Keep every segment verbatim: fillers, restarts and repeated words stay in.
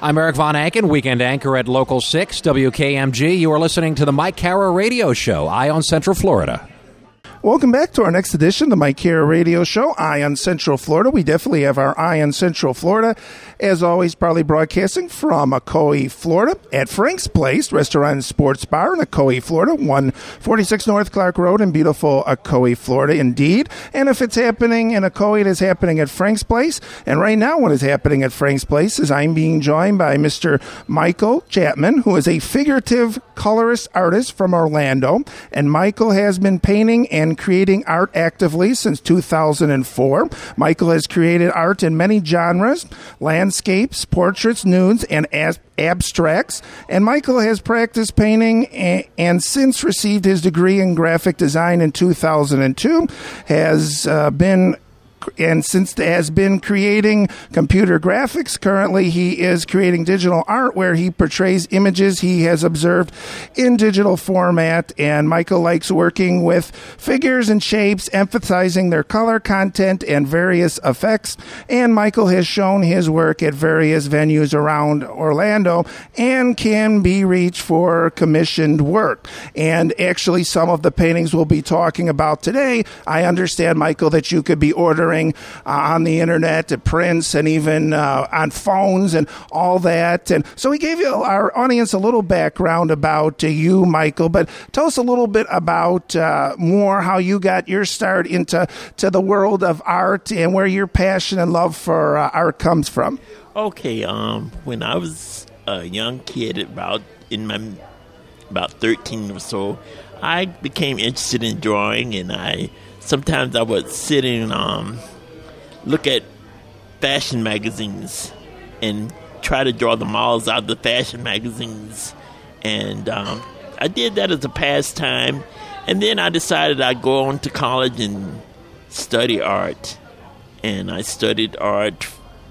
I'm Eric Von Anken, weekend anchor at Local six, W K M G. You are listening to the Mike Kara Radio Show, Eye on Central Florida. Welcome back to our next edition of the Mike Kara Radio Show, Eye on Central Florida. We definitely have our Eye on Central Florida. As always, proudly broadcasting from Ocoee, Florida, at Frank's Place, Restaurant and Sports Bar in Ocoee, Florida, one forty-six North Clark Road in beautiful Ocoee, Florida, indeed. And if it's happening in Ocoee, it is happening at Frank's Place. And right now, what is happening at Frank's Place is I'm being joined by Mister Michael Chapman, who is a figurative colorist artist from Orlando. And Michael has been painting and creating art actively since two thousand four. Michael has created art in many genres, landscapes, portraits, nudes, and as- abstracts. And Michael has practiced painting and, and since received his degree in graphic design in two thousand two, has uh, been and since has been creating computer graphics. Currently, he is creating digital art where he portrays images he has observed in digital format. And Michael likes working with figures and shapes, emphasizing their color content and various effects. And Michael has shown his work at various venues around Orlando and can be reached for commissioned work. And actually, some of the paintings we'll be talking about today, I understand, Michael, that you could be ordering Uh, on the internet at prints and even uh, on phones and all that. And so we gave you, our audience, a little background about uh, you, Michael, but tell us a little bit about uh, more how you got your start into to the world of art and where your passion and love for uh, art comes from. Okay, um, when I was a young kid, about in my about thirteen or so, I became interested in drawing, and I sometimes I would sit and um, look at fashion magazines and try to draw the models out of the fashion magazines. And um, I did that as a pastime. And then I decided I'd go on to college and study art. And I studied art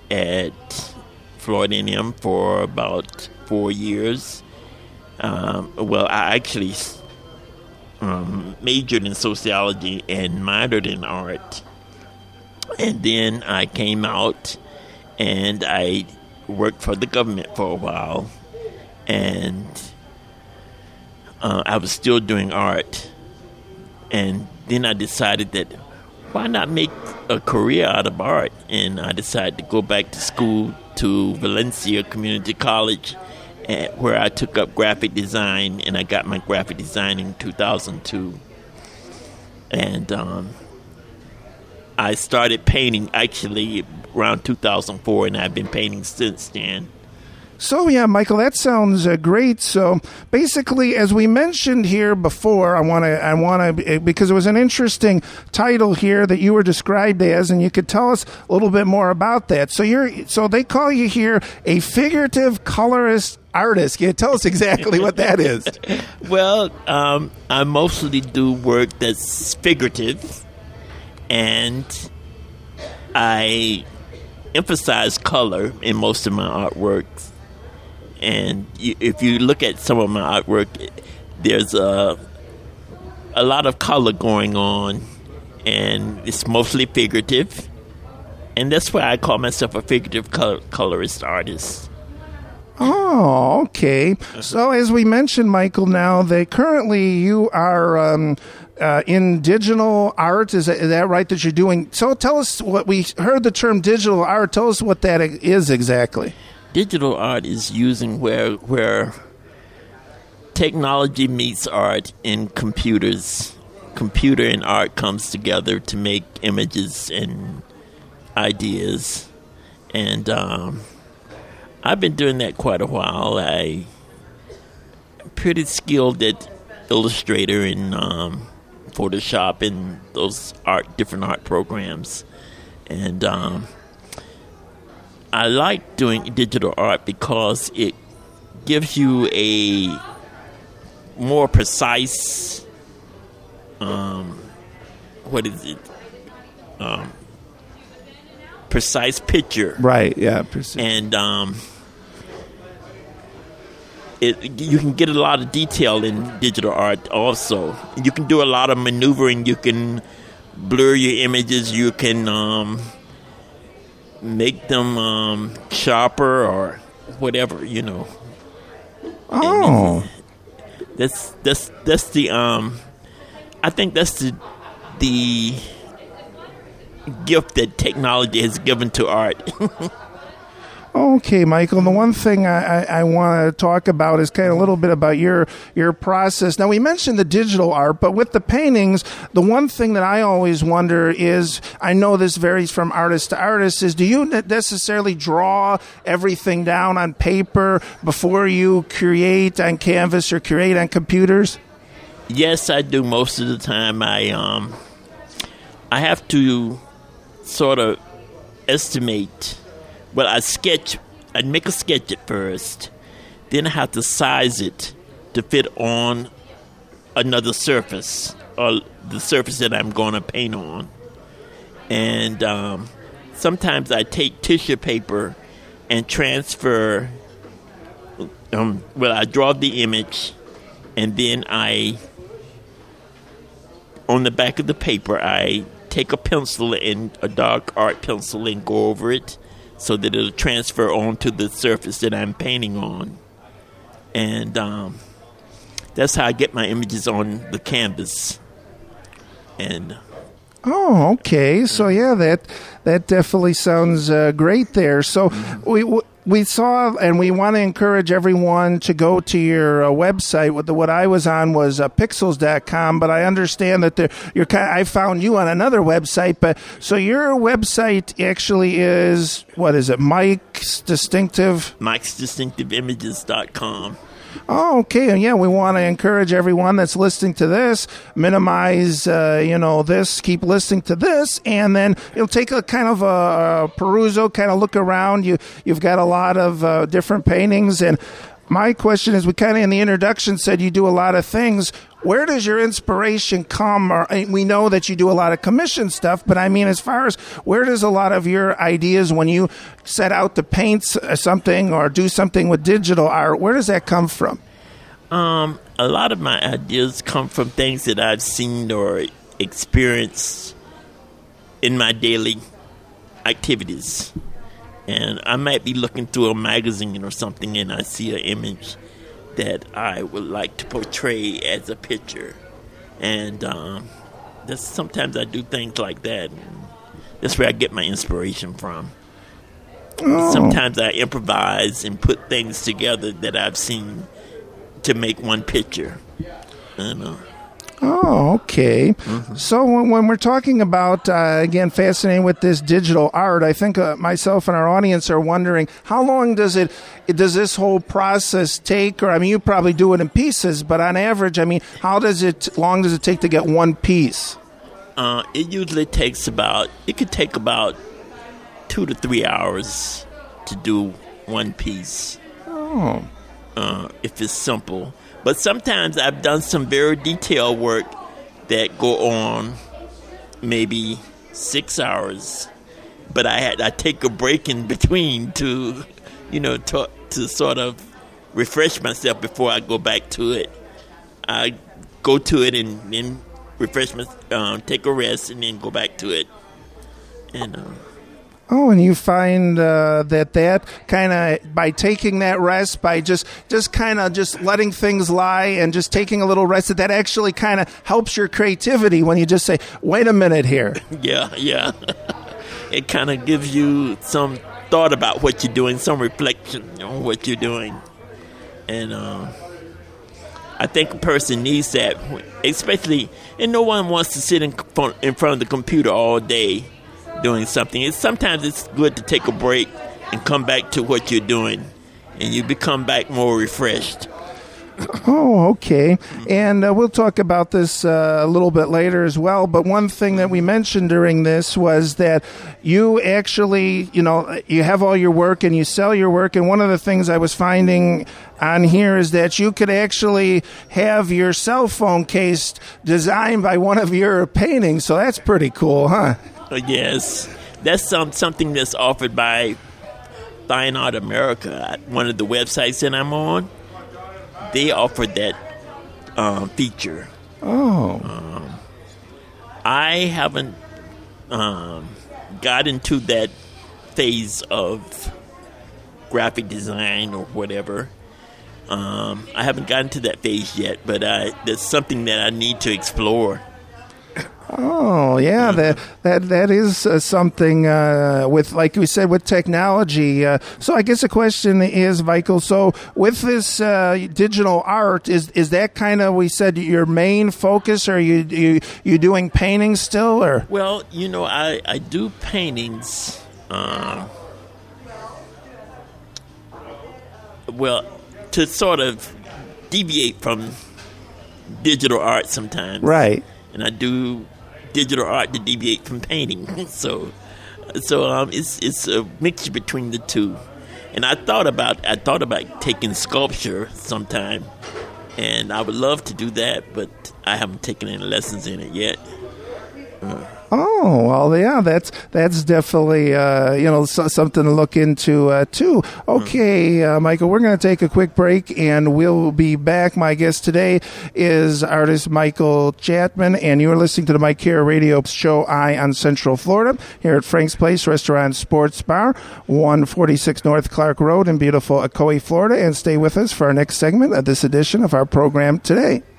at Florida A and M for about four years. Um, well, I actually Um, majored in sociology and minored in art. And then I came out and I worked for the government for a while. And uh, I was still doing art. And then I decided that why not make a career out of art? And I decided to go back to school to Valencia Community College, where I took up graphic design, and I got my graphic design in two thousand two. And um, I started painting actually around two thousand four, and I've been painting since then. So, yeah, Michael, that sounds uh, great. So, basically, as we mentioned here before, I want to, I want to, because it was an interesting title here that you were described as, and you could tell us a little bit more about that. So, you're, so they call you here a figurative colorist artist. Can you tell us exactly what that is? Well, um, I mostly do work that's figurative, and I emphasize color in most of my artworks. And you, if you look at some of my artwork, there's a, a lot of color going on, and it's mostly figurative. And that's why I call myself a figurative color, colorist artist. Oh, okay. So as we mentioned, Michael, now that currently you are um, uh, in digital art. Is that, is that right that you're doing? So tell us what we heard the term digital art. Tell us what that is exactly. Digital art is using where where technology meets art in computers. Computer and art comes together to make images and ideas. And um, I've been doing that quite a while. I'm pretty skilled at Illustrator and um, Photoshop and those art different art programs. And um, I like doing digital art because it gives you a more precise, um, what is it, um, precise picture. Right, yeah. Precise. And um, it, you can get a lot of detail in digital art also. You can do a lot of maneuvering. You can blur your images. You can... Um, make them um, sharper or whatever, you know. Oh, that's that's that's the um. I think that's the the gift that technology has given to art. Okay, Michael. And the one thing I, I, I want to talk about is kind of a little bit about your your process. Now, we mentioned the digital art, but with the paintings, the one thing that I always wonder is, I know this varies from artist to artist, is do you necessarily draw everything down on paper before you create on canvas or create on computers? Yes, I do most of the time. I um, I have to sort of estimate. Well, I sketch, I'd make a sketch at first, then I have to size it to fit on another surface, or the surface that I'm going to paint on. And um, sometimes I take tissue paper and transfer, um, well, I draw the image, and then I, on the back of the paper, I take a pencil, and a dark art pencil, and go over it, so that it'll transfer onto the surface that I'm painting on. And um, that's how I get my images on the canvas. And oh, okay. So, yeah, that that definitely sounds uh, great there. So mm-hmm. we we saw, and we want to encourage everyone to go to your uh, website. What, the, what I was on was uh, pixels dot com, but I understand that the, you're, I found you on another website. But so your website actually is, what is it, Mike's Distinctive? Mike's Distinctive Images dot com. Oh, okay. And yeah, we want to encourage everyone that's listening to this, minimize, uh, you know, this, keep listening to this, and then you'll take a kind of a, a perusal, kind of look around. You, you've got a lot of uh, different paintings. And my question is, we kind of in the introduction said you do a lot of things. Where does your inspiration come? Or, we know that you do a lot of commission stuff, but I mean, as far as where does a lot of your ideas when you set out to paint something or do something with digital art, where does that come from? Um, a lot of my ideas come from things that I've seen or experienced in my daily activities. And I might be looking through a magazine or something, and I see an image that I would like to portray as a picture. And um, that's, sometimes I do things like that. That's where I get my inspiration from. Oh. Sometimes I improvise and put things together that I've seen to make one picture. I know. Oh, okay. Mm-hmm. So when, when we're talking about, uh, again, fascinating with this digital art, I think uh, myself and our audience are wondering, how long does it, does this whole process take? Or, I mean, you probably do it in pieces, but on average, I mean, how does it, long does it take to get one piece? Uh, it usually takes about, it could take about two to three hours to do one piece. Oh. Uh, if it's simple. But sometimes I've done some very detailed work that go on maybe six hours. But I had I take a break in between to, you know, to, to sort of refresh myself before I go back to it. I go to it and then refresh my, um, take a rest, and then go back to it. And. Uh, Oh, and you find uh, that that kind of, by taking that rest, by just, just kind of just letting things lie and just taking a little rest, that that actually kind of helps your creativity when you just say, wait a minute here. Yeah, yeah. It kind of gives you some thought about what you're doing, some reflection on what you're doing. And uh, I think a person needs that, especially, and no one wants to sit in front, in front of the computer all day doing something. It's sometimes it's good to take a break and come back to what you're doing, and you become back more refreshed. Oh, okay. And uh, we'll talk about this uh, a little bit later as well. But one thing that we mentioned during this was that you actually, you know, you have all your work and you sell your work. And one of the things I was finding on here is that you could actually have your cell phone case designed by one of your paintings. So that's pretty cool, huh? Yes, that's some, something that's offered by Fine Art America, one of the websites that I'm on. They offered that um, feature. Oh. Um, I haven't um, got into that phase of graphic design or whatever. Um, I haven't gotten to that phase yet, but I, that's something that I need to explore. Oh yeah, that that that is uh, something uh, with, like we said, with technology. Uh, so I guess the question is, Michael. So with this uh, digital art, is is that kind of, we said, your main focus? Or are you you you doing paintings still? Or well, you know, I I do paintings. Um, well, to sort of deviate from digital art sometimes, right? And I do digital art to deviate from painting. So, so um, it's it's a mixture between the two. And I thought about I thought about taking sculpture sometime, and I would love to do that, but I haven't taken any lessons in it yet. Uh. Oh, well, yeah, that's that's definitely, uh, you know, so, something to look into, uh, too. Okay, uh, Michael, we're going to take a quick break, and we'll be back. My guest today is artist Michael Chapman, and you're listening to the Mike Kara Radio Show, Eye on Central Florida, here at Frank's Place Restaurant Sports Bar, one forty-six North Clark Road in beautiful Ocoee, Florida. And stay with us for our next segment of this edition of our program today.